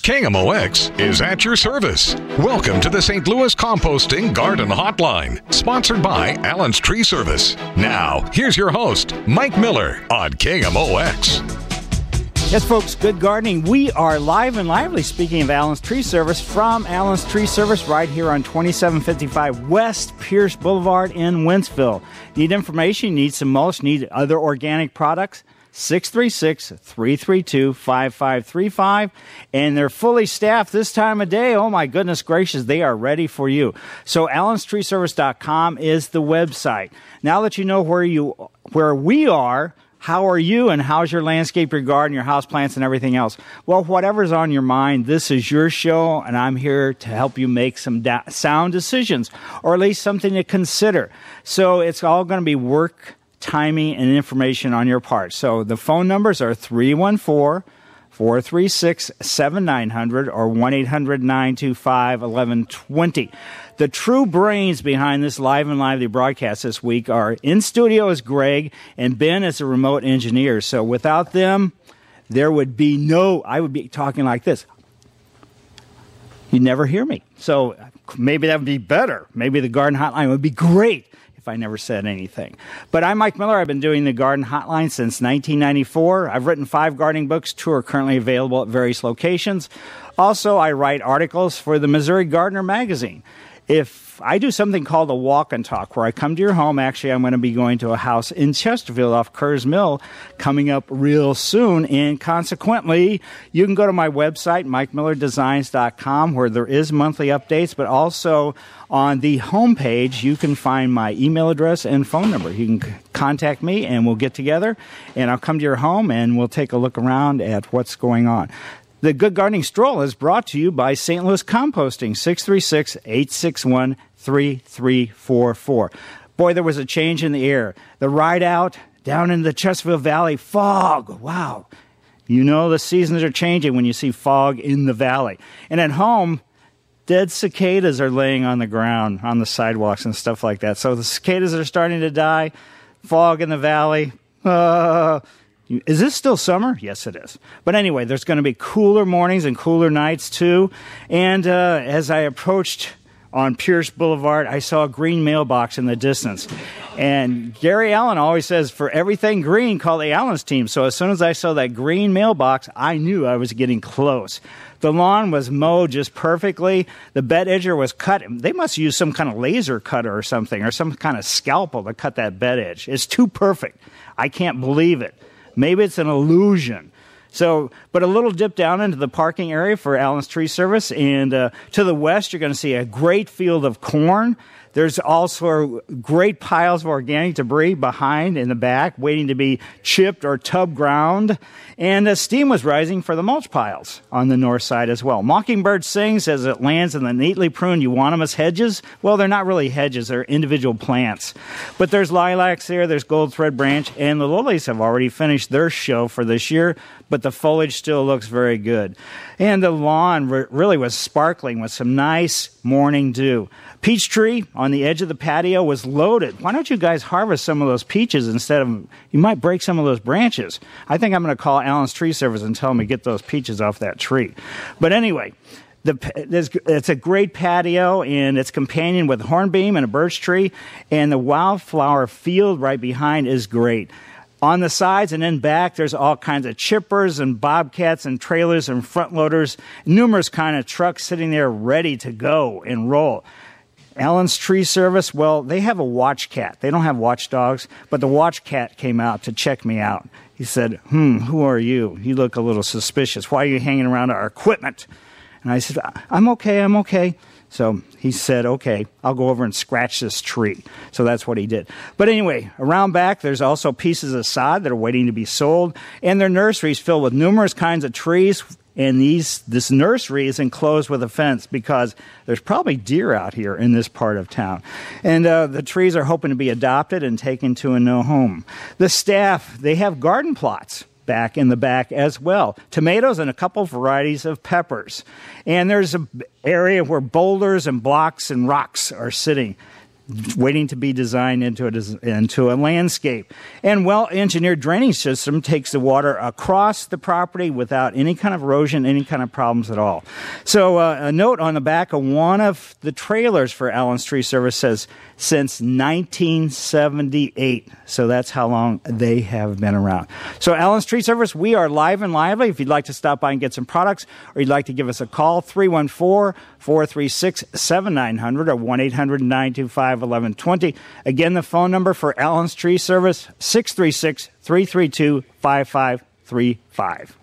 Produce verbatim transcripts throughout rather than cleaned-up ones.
K M O X is at your service. Welcome to the Saint Louis Composting Garden Hotline, sponsored by Allen's Tree Service. Now, here's your host, Mike Miller on K M O X. Yes, folks, good gardening. We are live and lively, speaking of Allen's Tree Service, from Allen's Tree Service right here on twenty-seven fifty-five West Pierce Boulevard in Wentzville. Need information? Need some mulch? Need other organic products? six three six, three three two, five five three five. And they're fully staffed this time of day. Oh, my goodness gracious, they are ready for you. So allens tree service dot com is the website. Now that you know where you where we are, how are you and how's your landscape, your garden, your houseplants, and everything else? Well, whatever's on your mind, this is your show, and I'm here to help you make some da- sound decisions, or at least something to consider. So it's all going to be work, timing, and information on your part. So the phone numbers are three one four, four three six, seven nine zero zero or one eight hundred, nine two five, one one two zero. The true brains behind this live and lively broadcast this week are in studio is Greg, and Ben is a remote engineer. So without them, there would be no, I would be talking like this. You'd never hear me. So maybe that would be better. Maybe the Garden Hotline would be great if I never said anything. But I'm Mike Miller. I've been doing the Garden Hotline since nineteen ninety-four. I've written five gardening books. Two are currently available at various locations. Also, I write articles for the Missouri Gardener magazine. If I do something called a walk and talk, where I come to your home, actually I'm going to be going to a house in Chesterfield off Kerrs Mill coming up real soon, and consequently, you can go to my website, mike miller designs dot com, where there is monthly updates, but also on the homepage, you can find my email address and phone number. You can c- contact me, and we'll get together, and I'll come to your home, and we'll take a look around at what's going on. The Good Gardening Stroll is brought to you by Saint Louis Composting, six three six, eight six one, three three four four. Boy, there was a change in the air. The ride out down in the Chesterfield Valley, fog. Wow. You know the seasons are changing when you see fog in the valley. And at home, dead cicadas are laying on the ground, on the sidewalks and stuff like that. So the cicadas are starting to die. Fog in the valley. Uh... Is this still summer? Yes, it is. But anyway, there's going to be cooler mornings and cooler nights, too. And uh, as I approached on Pierce Boulevard, I saw a green mailbox in the distance. And Gary Allen always says, for everything green, call the Allen's team. So as soon as I saw that green mailbox, I knew I was getting close. The lawn was mowed just perfectly. The bed edger was cut. They must use some kind of laser cutter or something, or some kind of scalpel to cut that bed edge. It's too perfect. I can't believe it. Maybe it's an illusion. So, but a little dip down into the parking area for Allen's Tree Service. And uh, to the west, you're going to see a great field of corn. There's also great piles of organic debris behind in the back, waiting to be chipped or tub ground. And uh, steam was rising for the mulch piles on the north side as well. Mockingbird sings as it lands in the neatly pruned euonymus hedges. Well, they're not really hedges, they're individual plants. But there's lilacs there, there's gold thread branch, and the lilies have already finished their show for this year, but the foliage still looks very good. And the lawn re- really was sparkling with some nice morning dew. Peach tree on the edge of the patio was loaded. Why don't you guys harvest some of those peaches instead of, you might break some of those branches. I think I'm going to call Allen's Tree Service and tell them to get those peaches off that tree. But anyway, the, it's a great patio, and it's companioned with hornbeam and a birch tree, and the wildflower field right behind is great. On the sides and in back, there's all kinds of chippers and bobcats and trailers and front loaders, numerous kind of trucks sitting there ready to go and roll. Allen's Tree Service, well, they have a watch cat. They don't have watchdogs, but the watch cat came out to check me out. He said, hmm, who are you? You look a little suspicious. Why are you hanging around our equipment? And I said, I'm okay, I'm okay. So he said, okay, I'll go over and scratch this tree. So that's what he did. But anyway, around back, there's also pieces of sod that are waiting to be sold, and their nursery is filled with numerous kinds of trees. And these this nursery is enclosed with a fence because there's probably deer out here in this part of town. And uh, the trees are hoping to be adopted and taken to a new home. The staff, they have garden plots back in the back as well. Tomatoes and a couple varieties of peppers. And there's an area where boulders and blocks and rocks are sitting. waiting to be designed into a, into a landscape. And well-engineered drainage system takes the water across the property without any kind of erosion, any kind of problems at all. So uh, a note on the back of one of the trailers for Allen's Tree Service says, since nineteen seventy-eight. So that's how long they have been around. So Allen's Tree Service, we are live and lively. If you'd like to stop by and get some products, or you'd like to give us a call, three one four, four three six, seven nine zero zero or one eight hundred, nine two five, one one two zero. Again, the phone number for Allen's Tree Service, six three six, three three two, five five three five.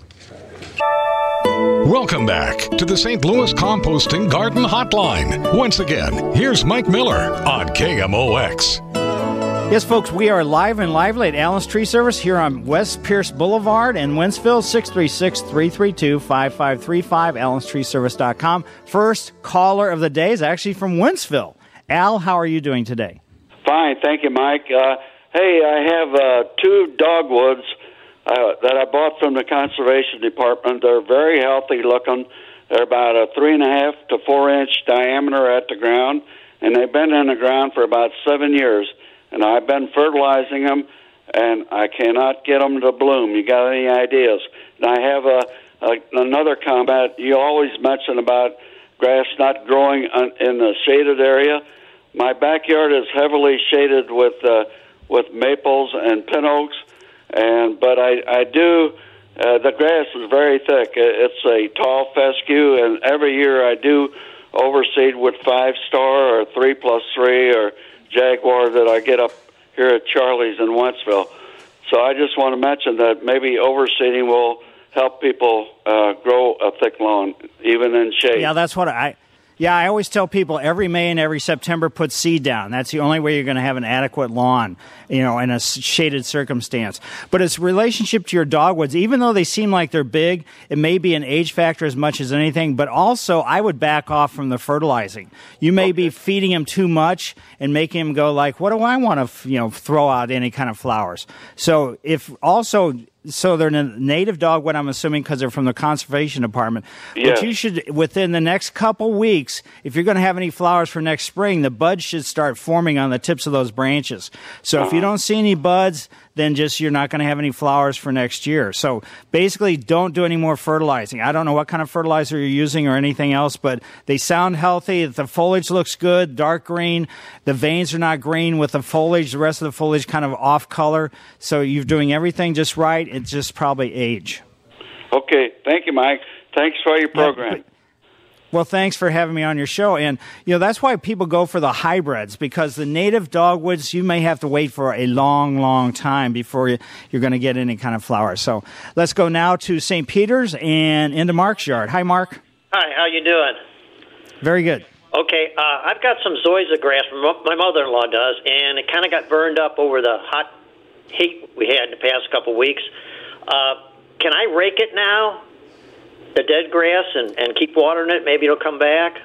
Welcome back to the Saint Louis Composting Garden Hotline. Once again, here's Mike Miller on K M O X. Yes, folks, we are live and lively at Allen's Tree Service here on West Pierce Boulevard in Wentzville, six three six, three three two, five five three five, allens tree service dot com. First caller of the day is actually from Wentzville. Al, how are you doing today? Fine, thank you, Mike. Uh, hey, I have uh, two dogwoods uh, that I bought from the Conservation Department. They're very healthy looking. They're about a three and a half to four inch diameter at the ground, and they've been in the ground for about seven years. And I've been fertilizing them, and I cannot get them to bloom. You got any ideas? And I have a, a another comment. You always mention about grass not growing in the shaded area. My backyard is heavily shaded with uh, with maples and pin oaks, and but I I do uh, the grass is very thick. It's a tall fescue, and every year I do overseed with five star or three plus three or Jaguar that I get up here at Charlie's in Wentzville. So I just want to mention that maybe overseeding will help people uh, grow a thick lawn, even in shade. Yeah, that's what I... Yeah, I always tell people every May and every September put seed down. That's the only way you're going to have an adequate lawn, you know, in a shaded circumstance. But its relationship to your dogwoods, even though they seem like they're big, it may be an age factor as much as anything. But also, I would back off from the fertilizing. You may okay. be feeding them too much and making them go like, what do I want to, you know, throw out any kind of flowers? So if also... So they're a native dogwood, I'm assuming, because they're from the Conservation Department. Yes. But you should, within the next couple weeks, if you're going to have any flowers for next spring, the buds should start forming on the tips of those branches. So uh-huh. if you don't see any buds, then just you're not going to have any flowers for next year. So basically, don't do any more fertilizing. I don't know what kind of fertilizer you're using or anything else, but they sound healthy. The foliage looks good, dark green. The veins are not green with the foliage. The rest of the foliage kind of off color. So you're doing everything just right. It's just probably age. Okay. Thank you, Mike. Thanks for your program. Yeah, well, thanks for having me on your show. And, you know, that's why people go for the hybrids, because the native dogwoods, you may have to wait for a long, long time before you, you're going to get any kind of flowers. So let's go now to Saint Peter's and into Mark's yard. Hi, Mark. Hi, how you doing? Very good. Okay, uh, I've got some zoysia grass, my mother-in-law does, and it kind of got burned up over the hot heat we had in the past couple weeks. Uh, can I rake it now? The dead grass and, and keep watering it, maybe it'll come back?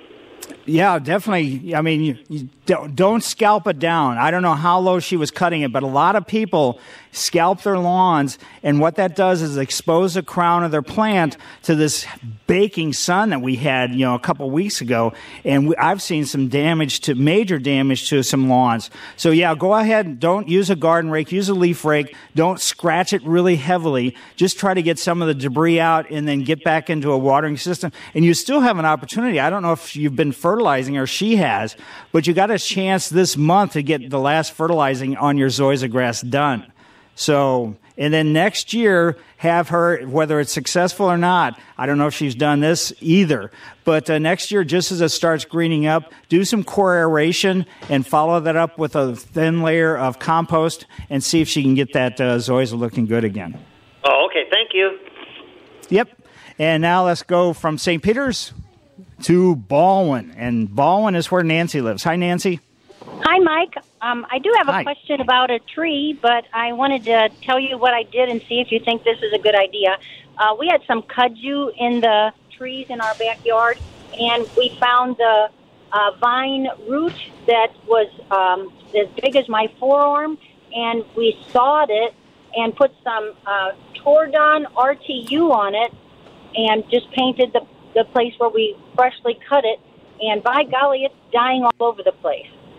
Yeah, definitely. I mean, you, you don't, don't scalp it down. I don't know how low she was cutting it, but a lot of people scalp their lawns, and what that does is expose the crown of their plant to this baking sun that we had, you know, a couple weeks ago, and we, I've seen some damage to, major damage to some lawns. So yeah, go ahead, don't use a garden rake, use a leaf rake, don't scratch it really heavily, just try to get some of the debris out and then get back into a watering system, and you still have an opportunity. I don't know if you've been fertilizing or she has, but you got a chance this month to get the last fertilizing on your zoysia grass done. So, and then next year, have her, whether it's successful or not, I don't know if she's done this either, but uh, next year, just as it starts greening up, do some core aeration and follow that up with a thin layer of compost and see if she can get that uh, zoysia looking good again. Oh, okay. Thank you. Yep. And now let's go from Saint Peter's to Baldwin. And Baldwin is where Nancy lives. Hi, Nancy. Hi, Mike. Um, I do have a Hi. question about a tree, but I wanted to tell you what I did and see if you think this is a good idea. Uh, we had some kudzu in the trees in our backyard, and we found the uh, vine root that was um, as big as my forearm, and we sawed it and put some uh, Tordon R T U on it and just painted the, the place where we freshly cut it, and by golly, it's dying all over the place.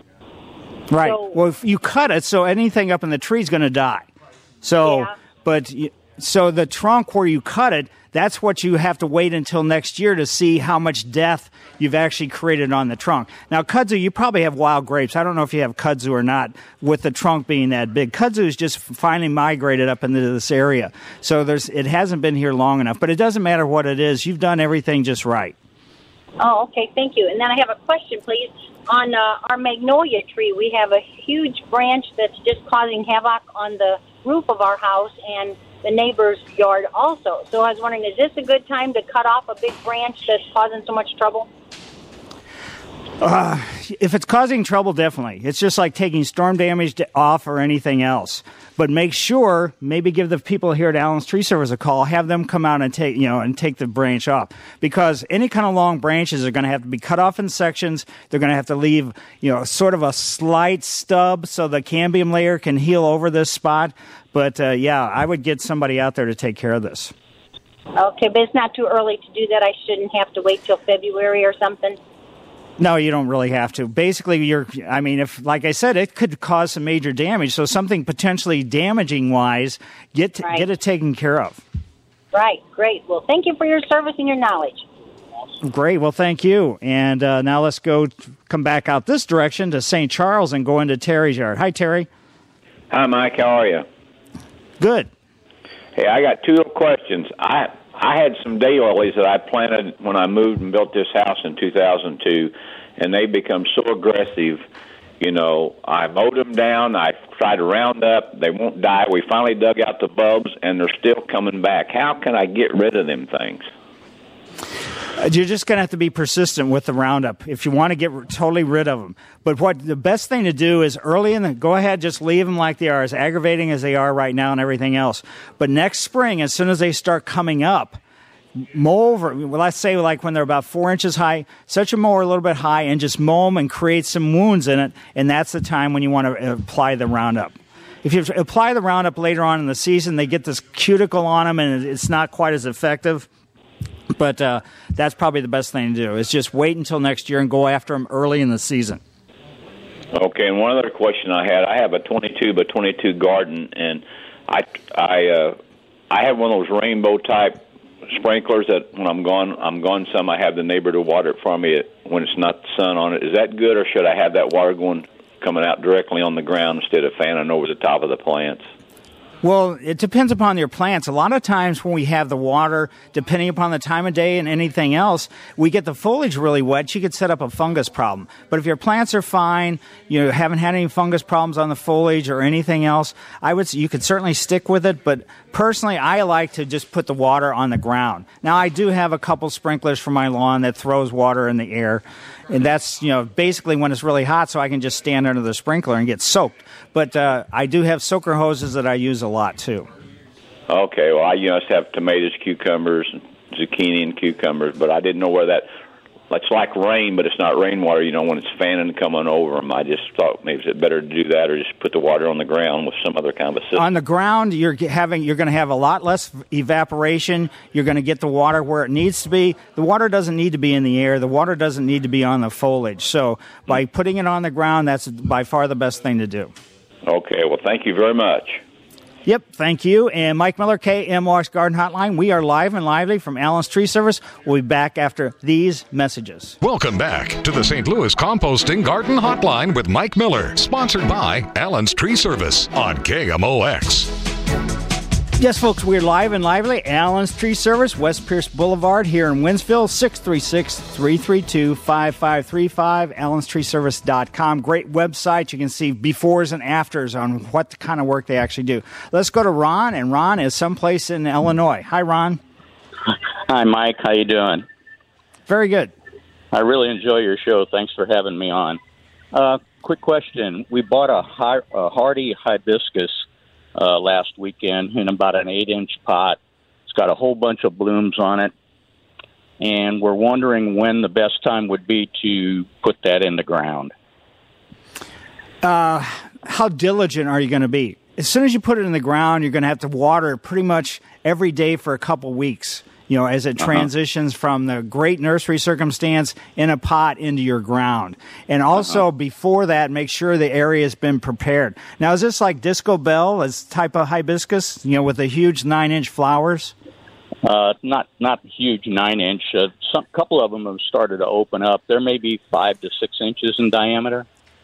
Right. So, well, if you cut it, so anything up in the tree is going to die. So, Yeah. but so the trunk where you cut it, that's what you have to wait until next year to see how much death you've actually created on the trunk. Now, kudzu, you probably have wild grapes. I don't know if you have kudzu or not with the trunk being that big. Kudzu is just finally migrated up into this area. So there's it hasn't been here long enough. But it doesn't matter what it is. You've done everything just right. Oh, okay. Thank you. And then I have a question, please. On uh, our magnolia tree, we have a huge branch that's just causing havoc on the roof of our house and the neighbor's yard also. So I was wondering, is this a good time to cut off a big branch that's causing so much trouble? Uh, if it's causing trouble, definitely. It's just like taking storm damage off or anything else. But make sure, maybe give the people here at Allen's Tree Service a call, have them come out and take, you know, and take the branch off. Because any kind of long branches are going to have to be cut off in sections. They're going to have to leave, you know, sort of a slight stub so the cambium layer can heal over this spot. But, uh, yeah, I would get somebody out there to take care of this. Okay, but it's not too early to do that. I shouldn't have to wait till February or something. No, you don't really have to. Basically, you're, I mean, if, like I said, it could cause some major damage. So something potentially damaging-wise, get to, Right. get it taken care of. Right, great. Well, thank you for your service and your knowledge. Great. Well, thank you. And uh, now let's go come back out this direction to Saint Charles and go into Terry's yard. Hi, Terry. Hi, Mike. How are you? Good. Hey, I got two little questions. I I had some daylilies that I planted when I moved and built this house in two thousand two, and they become so aggressive. You know, I mowed them down. I tried to round up. They won't die. We finally dug out the bulbs, and they're still coming back. How can I get rid of them things? You're just going to have to be persistent with the Roundup if you want to get totally rid of them. But what the best thing to do is early in the, go ahead, just leave them like they are, as aggravating as they are right now and everything else. But next spring, as soon as they start coming up, mow over, well, let's say like when they're about four inches high, set your mower a little bit high and just mow them and create some wounds in it. And that's the time when you want to apply the Roundup. If you apply the Roundup later on in the season, they get this cuticle on them and it's not quite as effective. But uh, that's probably the best thing to do, is just wait until next year and go after them early in the season. Okay, and one other question I had. I have a twenty-two by twenty-two garden, and I, I, uh, I have one of those rainbow-type sprinklers that when I'm gone, I'm gone some, I have the neighbor to water it for me when it's not the sun on it. Is that good, or should I have that water going coming out directly on the ground instead of fanning over the top of the plants? Well, it depends upon your plants. A lot of times when we have the water, depending upon the time of day and anything else, we get the foliage really wet. You could set up a fungus problem. But if your plants are fine, you haven't had any fungus problems on the foliage or anything else, I would you could certainly stick with it. But personally, I like to just put the water on the ground. Now, I do have a couple sprinklers for my lawn that throws water in the air. And that's, you know, basically when it's really hot, so I can just stand under the sprinkler and get soaked. But uh, I do have soaker hoses that I use a lot, too. Okay, well, I just have tomatoes, cucumbers, zucchini, and cucumbers, but I didn't know where that... It's like rain, but it's not rainwater, you know, when it's fanning and coming over them. I just thought maybe it's better to do that or just put the water on the ground with some other kind of a system. On the ground, you're having you're going to have a lot less evaporation. You're going to get the water where it needs to be. The water doesn't need to be in the air. The water doesn't need to be on the foliage. So by putting it on the ground, that's by far the best thing to do. Okay, well, thank you very much. Yep, thank you. And Mike Miller, K M O X Garden Hotline. We are live and lively from Allen's Tree Service. We'll be back after these messages. Welcome back to the Saint Louis Composting Garden Hotline with Mike Miller, sponsored by Allen's Tree Service on K M O X. Yes, folks, we're live and lively. Allen's Tree Service, West Pierce Boulevard here in Winsville, six three six, three three two, five five three five, allens tree service dot com. Great website. You can see befores and afters on what kind of work they actually do. Let's go to Ron, and Ron is someplace in Illinois. Hi, Ron. Hi, Mike. How you doing? Very good. I really enjoy your show. Thanks for having me on. Uh, quick question. We bought a, hi- a hardy hibiscus Uh, last weekend in about an eight-inch pot. It's got a whole bunch of blooms on it, and we're wondering when the best time would be to put that in the ground. Uh, how diligent are you going to be? As soon as you put it in the ground, you're going to have to water it pretty much every day for a couple weeks. you know, as it Uh-huh. transitions from the great nursery circumstance in a pot into your ground. And also Uh-huh. before that, make sure the area has been prepared. Now, is this like Disco Bell, as type of hibiscus, you know, with the huge nine-inch flowers? Uh, not not huge nine inch. Uh, some couple of them have started to open up. They're maybe five to six inches in diameter.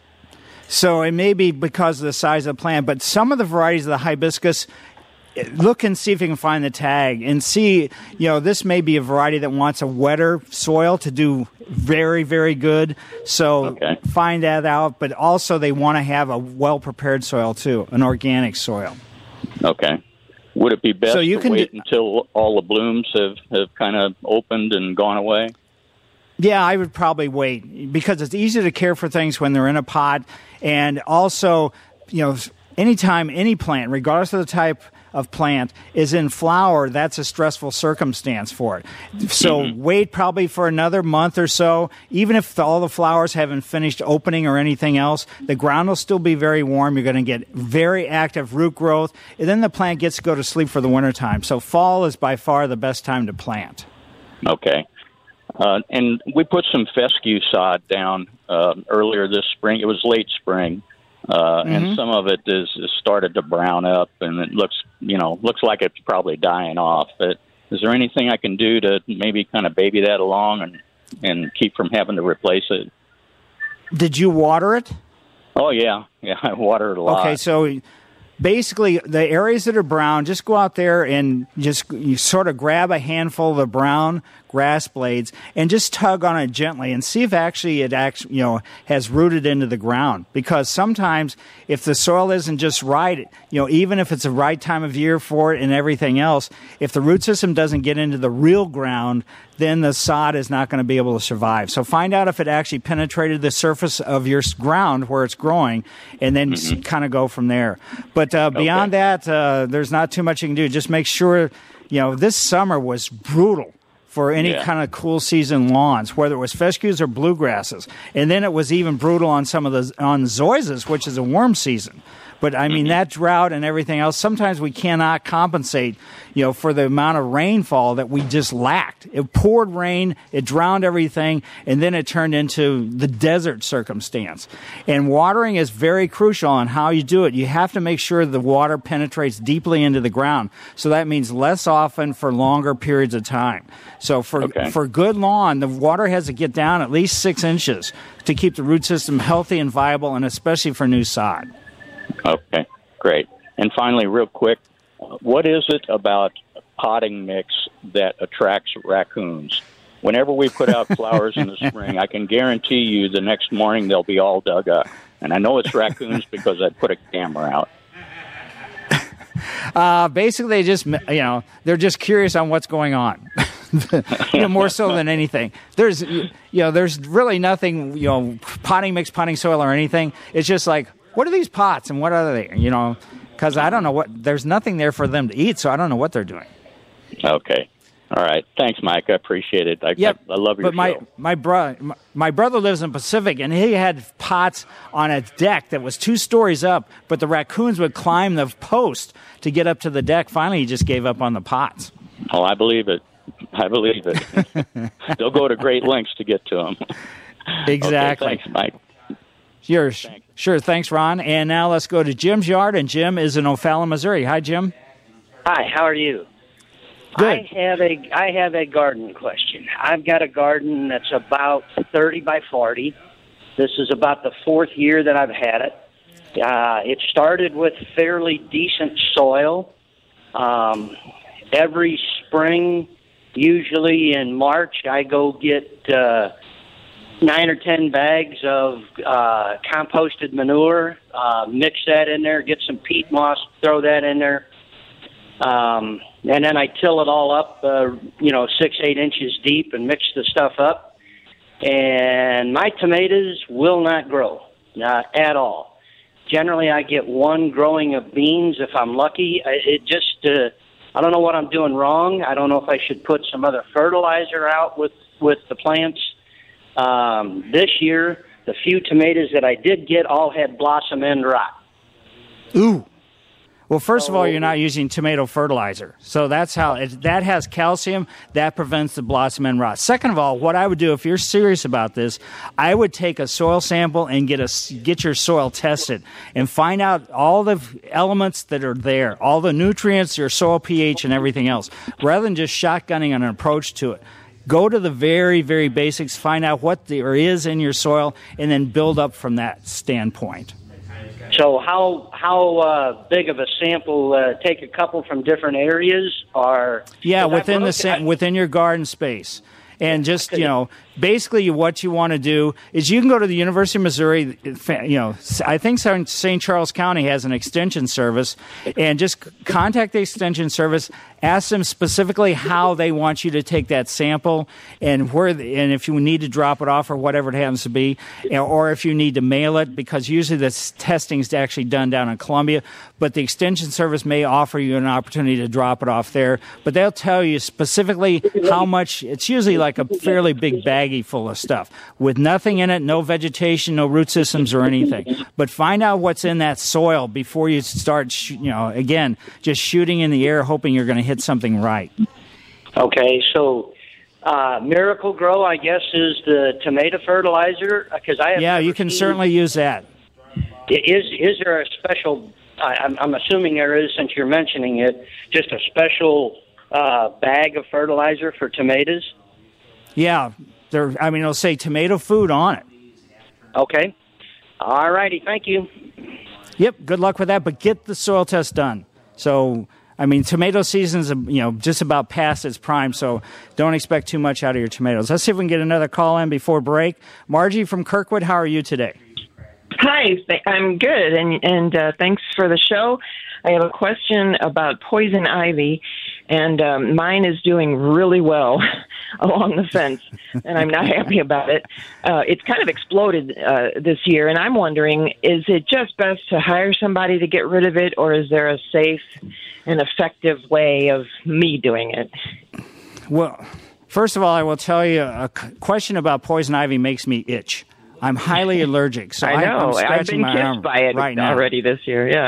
So it may be because of the size of the plant, but some of the varieties of the hibiscus, look and see if you can find the tag and see, you know, this may be a variety that wants a wetter soil to do very, very good. So Okay. find that out. But also they want to have a well-prepared soil too, an organic soil. Okay. Would it be best So you to can wait do- until all the blooms have, have kind of opened and gone away? Yeah, I would probably wait because it's easy to care for things when they're in a pot. And also, you know, anytime any plant, regardless of the type of plant, is in flower, that's a stressful circumstance for it. So Mm-hmm. wait probably for another month or so. Even if all the flowers haven't finished opening or anything else, the ground will still be very warm. You're going to get very active root growth. And then the plant gets to go to sleep for the wintertime. So fall is by far the best time to plant. Okay. Uh, and we put some fescue sod down uh, earlier this spring. It was late spring, uh, Mm-hmm. and some of it is, is started to brown up, and it looks, you know, looks like it's probably dying off. But is there anything I can do to maybe kind of baby that along and and keep from having to replace it? Did you water it? Oh yeah, yeah, I water it a lot. Okay, so basically, the areas that are brown, just go out there and just you sort of grab a handful of the brown grass blades and just tug on it gently and see if actually it actually, you know, has rooted into the ground. Because sometimes if the soil isn't just right, you know, even if it's the right time of year for it and everything else, if the root system doesn't get into the real ground, then the sod is not going to be able to survive. So find out if it actually penetrated the surface of your s- ground where it's growing, and then Mm-hmm. kind of go from there. But uh, beyond Okay. that, uh, there's not too much you can do. Just make sure, you know, this summer was brutal for any Yeah. kind of cool season lawns, whether it was fescues or bluegrasses. And then it was even brutal on some of the on zoysias, which is a warm season. But I mean, that drought and everything else, sometimes we cannot compensate, you know, for the amount of rainfall that we just lacked. It poured rain, it drowned everything, and then it turned into the desert circumstance. And watering is very crucial on how you do it. You have to make sure the water penetrates deeply into the ground. So that means less often for longer periods of time. So for Okay. for good lawn, the water has to get down at least six inches to keep the root system healthy and viable, and especially for new sod. Okay, great. And finally, real quick, what is it about potting mix that attracts raccoons? Whenever we put out flowers in the spring, I can guarantee you the next morning they'll be all dug up. And I know it's raccoons because I put a camera out. Uh, basically, they just, you know, they're just curious on what's going on. You know, more so than anything. There's, you know, there's really nothing, you know, potting mix, potting soil or anything. It's just like, what are these pots and what are they? You know, because I don't know what, there's nothing there for them to eat, so I don't know what they're doing. Okay. All right. Thanks, Mike. I appreciate it. I, Yep. I, I love your but my, show. my, bro- my, my brother lives in Pacific, and he had pots on a deck that was two stories up, but the raccoons would climb the post to get up to the deck. Finally, he just gave up on the pots. Oh, I believe it. I believe it. They'll go to great lengths to get to them. Exactly. Okay, thanks, Mike. Sure, sure. Thanks, Ron. And now let's go to Jim's yard, and Jim is in O'Fallon, Missouri. Hi, Jim. Hi, how are you? Good. I have a I have a garden question. I've got a garden that's about thirty by forty. This is about the fourth year that I've had it. Uh, it started with fairly decent soil. Um, every spring, usually in March, I go get uh, nine or ten bags of uh, composted manure, uh, mix that in there, get some peat moss, throw that in there. Um, and then I till it all up, uh, you know, six, eight inches deep and mix the stuff up. And my tomatoes will not grow, not at all. Generally, I get one growing of beans if I'm lucky. I, it just, uh, I don't know what I'm doing wrong. I don't know if I should put some other fertilizer out with, with the plants. Um, this year, the few tomatoes that I did get all had blossom end rot. Ooh. Well, first of all, you're not using tomato fertilizer. So that's how it, that has calcium. That prevents the blossom end rot. Second of all, what I would do if you're serious about this, I would take a soil sample and get a get your soil tested and find out all the elements that are there, all the nutrients, your soil pH, and everything else, rather than just shotgunning an approach to it. Go to the very, very basics, find out what there is in your soil, and then build up from that standpoint. So how how uh, big of a sample? Uh, take a couple from different areas, or yeah, within the sa- within your garden space, and just you know, basically what you want to do is you can go to the University of Missouri. You know, I think Saint Charles County has an extension service, and just contact the extension service. Ask them specifically how they want you to take that sample and where, the, and if you need to drop it off or whatever it happens to be, or if you need to mail it, because usually this testing is actually done down in Columbia, but the extension service may offer you an opportunity to drop it off there. But they'll tell you specifically how much. It's usually like a fairly big baggie full of stuff with nothing in it, no vegetation, no root systems or anything. But find out what's in that soil before you start, sh- you know, again, just shooting in the air, hoping you're going to hit something right. Okay, so uh, Miracle Grow, I guess, is the tomato fertilizer. Because I have yeah, you can seen, certainly use that. Is is there a special? I, I'm, I'm assuming there is, since you're mentioning it. Just a special uh, bag of fertilizer for tomatoes. Yeah, there. I mean, it'll say tomato food on it. Okay. All righty. Thank you. Yep. Good luck with that, but get the soil test done. So. I mean, tomato season's, you know, just about past its prime, so don't expect too much out of your tomatoes. Let's see if we can get another call in before break. Margie from Kirkwood, how are you today? Hi, I'm good, and and uh, thanks for the show. I have a question about poison ivy, and um, mine is doing really well along the fence, and I'm not happy about it. Uh, it's kind of exploded uh, this year, and I'm wondering, is it just best to hire somebody to get rid of it, or is there a safe and effective way of me doing it? Well, first of all, I will tell you, a question about poison ivy makes me itch. I'm highly allergic, so I know. I'm scratching I've been my arm kissed by it right now. already this year, yeah.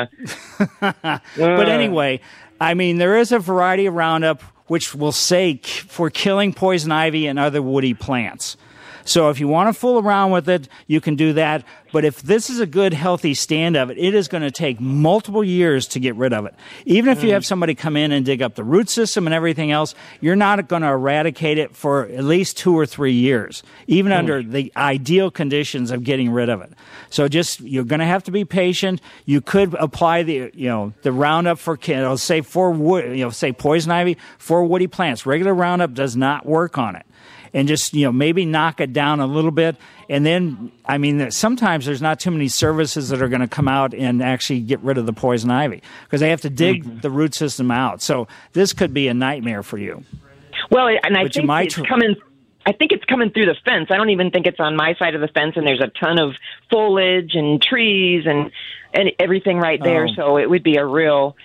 But anyway, I mean, there is a variety of Roundup which will say k- for killing poison ivy and other woody plants. So if you want to fool around with it, you can do that. But if this is a good, healthy stand of it, it is going to take multiple years to get rid of it. Even if mm. you have somebody come in and dig up the root system and everything else, you're not going to eradicate it for at least two or three years, even mm. under the ideal conditions of getting rid of it. So just, you're going to have to be patient. You could apply the, you know, the Roundup for, you know, say for wood, you know, say poison ivy for woody plants. Regular Roundup does not work on it. And just, you know, maybe knock it down a little bit. And then, I mean, sometimes there's not too many services that are going to come out and actually get rid of the poison ivy because they have to dig mm-hmm. the root system out. So this could be a nightmare for you. Well, and I but think it's tr- coming. I think it's coming through the fence. I don't even think it's on my side of the fence, and there's a ton of foliage and trees and, and everything right there. Oh. So it would be a real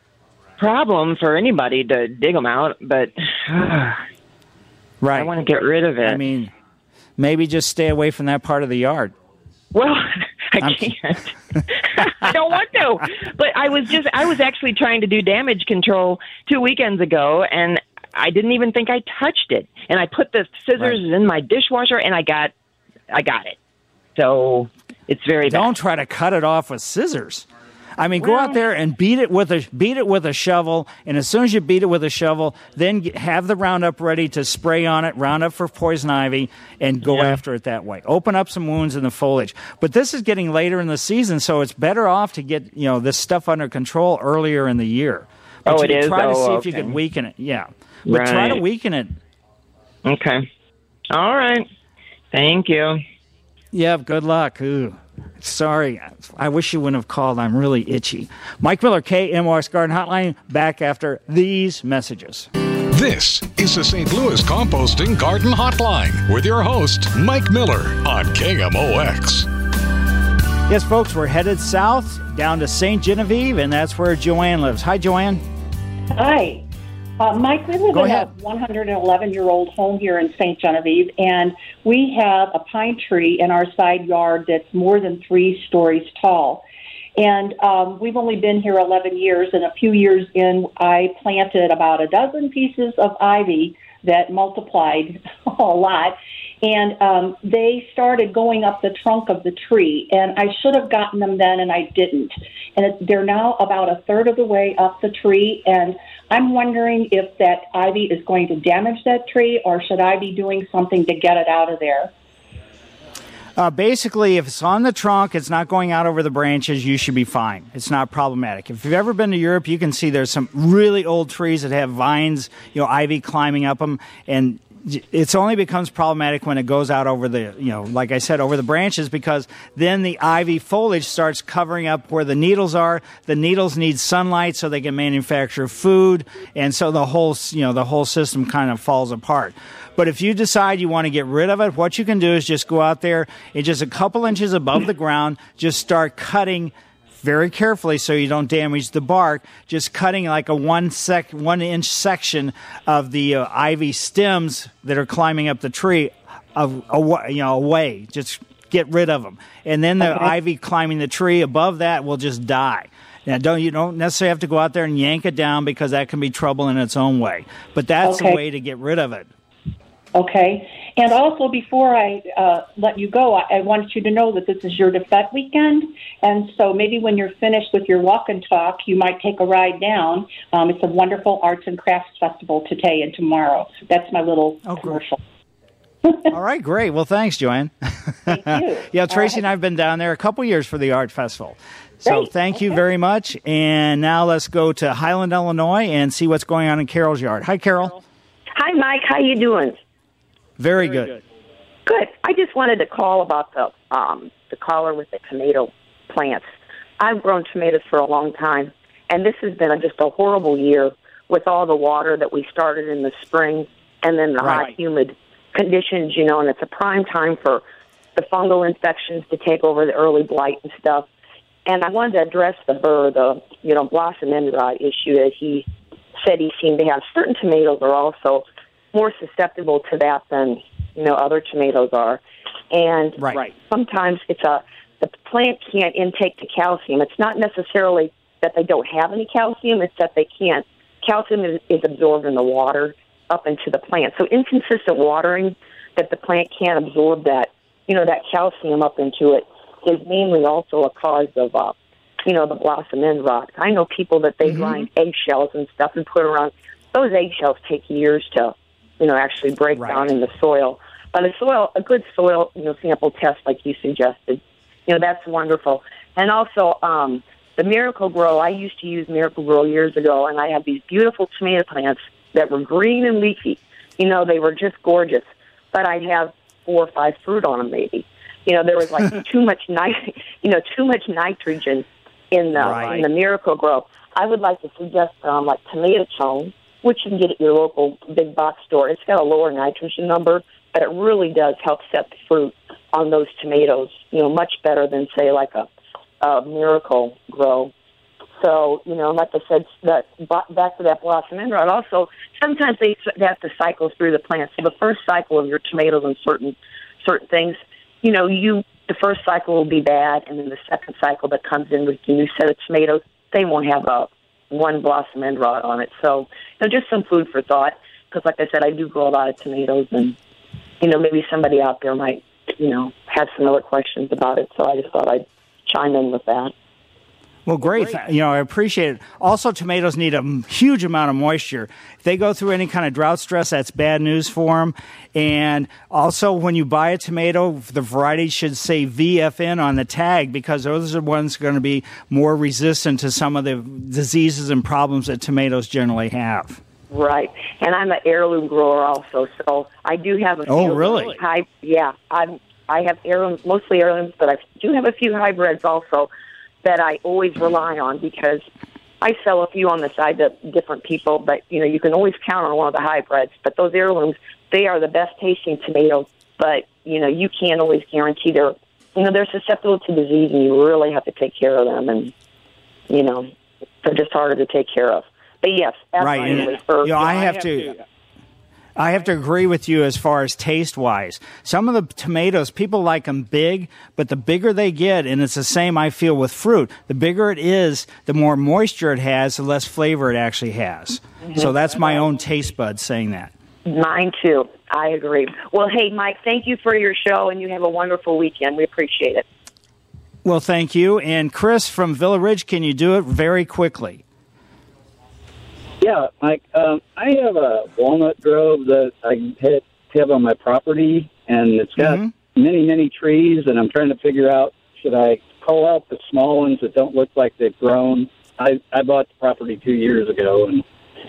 problem for anybody to dig them out. But uh, right. I want to get rid of it. I mean, maybe just stay away from that part of the yard. Well, I I'm... can't. I don't want to. But I was just, I was actually trying to do damage control two weekends ago, and I didn't even think I touched it. And I put the scissors right. in my dishwasher, and I got, I got it. So it's very bad. Don't try to cut it off with scissors. I mean, well, go out there and beat it with a beat it with a shovel, and as soon as you beat it with a shovel, then get, have the Roundup ready to spray on it, Roundup for poison ivy, and go yeah. after it that way. Open up some wounds in the foliage. But this is getting later in the season, so it's better off to get, you know, this stuff under control earlier in the year. But oh, it is. Try to oh, see okay. if you can weaken it. Yeah, but right. try to weaken it. Okay. All right. Thank you. Yeah. Good luck. Ooh. Sorry, I wish you wouldn't have called. I'm really itchy. Mike Miller, K M O X Garden Hotline, back after these messages. This is the Saint Louis Composting Garden Hotline with your host, Mike Miller on K M O X. Yes, folks, we're headed south down to Saint Genevieve, and that's where Joanne lives. Hi, Joanne. Hi. Uh, Mike, we live Go in ahead. a one hundred eleven-year-old home here in Saint Genevieve, and we have a pine tree in our side yard that's more than three stories tall. And um, we've only been here eleven years, and a few years in, I planted about a dozen pieces of ivy that multiplied a lot. And um, they started going up the trunk of the tree, and I should have gotten them then, and I didn't. And it, they're now about a third of the way up the tree, and I'm wondering if that ivy is going to damage that tree, or should I be doing something to get it out of there? Uh, basically, if it's on the trunk, it's not going out over the branches, you should be fine. It's not problematic. If you've ever been to Europe, you can see there's some really old trees that have vines, you know, ivy climbing up them, and it's only becomes problematic when it goes out over the, you know, like I said, over the branches, because then the ivy foliage starts covering up where the needles are. The needles need sunlight so they can manufacture food, and so the whole, you know, the whole system kind of falls apart. But if you decide you want to get rid of it, what you can do is just go out there and just a couple inches above the ground, just start cutting very carefully so you don't damage the bark, just cutting like a one sec, one inch section of the uh, ivy stems that are climbing up the tree of, away, you know, away. Just get rid of them. And then the okay. ivy climbing the tree above that will just die. Now, don't you don't necessarily have to go out there and yank it down, because that can be trouble in its own way. But that's okay. the way to get rid of it. Okay. And also, before I uh, let you go, I, I want you to know that this is your defect weekend. And so maybe when you're finished with your walk and talk, you might take a ride down. Um, it's a wonderful arts and crafts festival today and tomorrow. That's my little oh, commercial. All right, great. Well, thanks, Joanne. Thank you. Yeah, Tracy and I have been down there a couple years for the art festival. So great. Thank you okay. very much. And now let's go to Highland, Illinois, and see what's going on in Carol's yard. Hi, Carol. Hi, Mike. How you doing? Very, Very good. good. Good. I just wanted to call about the um, the caller with the tomato plants. I've grown tomatoes for a long time, and this has been a, just a horrible year with all the water that we started in the spring and then the right. hot, humid conditions, you know, and it's a prime time for the fungal infections to take over the early blight and stuff. And I wanted to address the burr, the, you know, blossom end rot issue that he said he seemed to have. Certain tomatoes are also more susceptible to that than, you know, other tomatoes are. And right. sometimes it's a, the plant can't intake the calcium. It's not necessarily that they don't have any calcium, it's that they can't. Calcium is, is absorbed in the water up into the plant. So inconsistent watering, that the plant can't absorb that, you know, that calcium up into it, is mainly also a cause of, uh, you know, the blossom end rot. I know people that they mm-hmm. grind eggshells and stuff and put around. Those eggshells take years to, you know, actually break right. down in the soil. But a soil, a good soil, you know, sample test like you suggested, you know, that's wonderful. And also, um, the Miracle Grow, I used to use Miracle Grow years ago, and I had these beautiful tomato plants that were green and leafy. You know, they were just gorgeous. But I'd have four or five fruit on them, maybe. You know, there was like too much nit- you know, too much nitrogen in the right. in the Miracle Grow. I would like to suggest um, like Tomato Tone, which you can get at your local big box store. It's got a lower nitrogen number, but it really does help set the fruit on those tomatoes, you know, much better than, say, like a, a Miracle Grow. So, you know, like I said, that back to that blossom end rot, also, sometimes they have to cycle through the plants. So the first cycle of your tomatoes and certain certain things, you know, you the first cycle will be bad, and then the second cycle that comes in with the new set of tomatoes, they won't have a one blossom end rot on it. So, you know, just some food for thought, because like I said, I do grow a lot of tomatoes, and, you know, maybe somebody out there might, you know, have some other questions about it. So I just thought I'd chime in with that. Well, great. You know, I appreciate it. Also, tomatoes need a huge amount of moisture. If they go through any kind of drought stress, that's bad news for them. And also, when you buy a tomato, the variety should say V F N on the tag, because those are the ones going to be more resistant to some of the diseases and problems that tomatoes generally have. Right. And I'm an heirloom grower also, so I do have a few. Oh, really? High, yeah. I'm, I have heirlooms, mostly heirlooms, but I do have a few hybrids also that I always rely on, because I sell a few on the side to different people, but, you know, you can always count on one of the hybrids. But those heirlooms, they are the best tasting tomatoes, but, you know, you can't always guarantee they're, you know, they're susceptible to disease, and you really have to take care of them, and, you know, they're just harder to take care of. But yes, right. And, for, you know, I have to... I have to agree with you as far as taste-wise. Some of the tomatoes, people like them big, but the bigger they get, and it's the same I feel with fruit, the bigger it is, the more moisture it has, the less flavor it actually has. Mm-hmm. So that's my own taste buds saying that. Mine too. I agree. Well, hey, Mike, thank you for your show, and you have a wonderful weekend. We appreciate it. Well, thank you. And Chris from Villa Ridge, can you do it very quickly? Yeah, Mike, um, I have a walnut grove that I had, have on my property, and it's got mm-hmm. many, many trees, and I'm trying to figure out, should I cull out the small ones that don't look like they've grown? I, I bought the property two years ago, and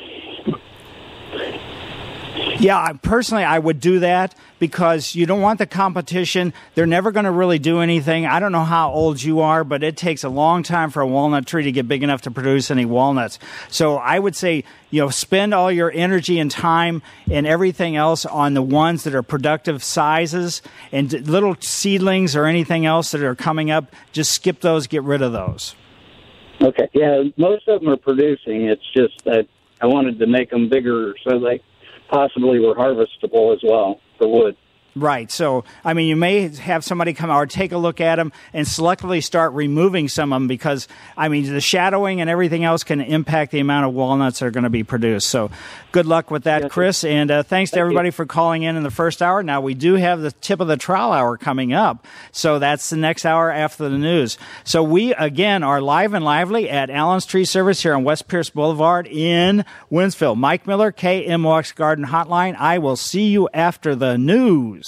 Yeah, I, personally, I would do that because you don't want the competition. They're never going to really do anything. I don't know how old you are, but it takes a long time for a walnut tree to get big enough to produce any walnuts. So I would say, you know, spend all your energy and time and everything else on the ones that are productive sizes, and little seedlings or anything else that are coming up, just skip those, get rid of those. Okay, yeah, most of them are producing. It's just that I wanted to make them bigger so they possibly were harvestable as well for wood. Right. So, I mean, you may have somebody come out or take a look at them and selectively start removing some of them because, I mean, the shadowing and everything else can impact the amount of walnuts that are going to be produced. So good luck with that, yes, Chris. And uh, thanks to Thank everybody you. for calling in in the first hour. Now, we do have the tip of the trowel hour coming up. So that's the next hour after the news. So we, again, are live and lively at Allen's Tree Service here on West Pierce Boulevard in Winsville. Mike Miller, K M O X Garden Hotline. I will see you after the news.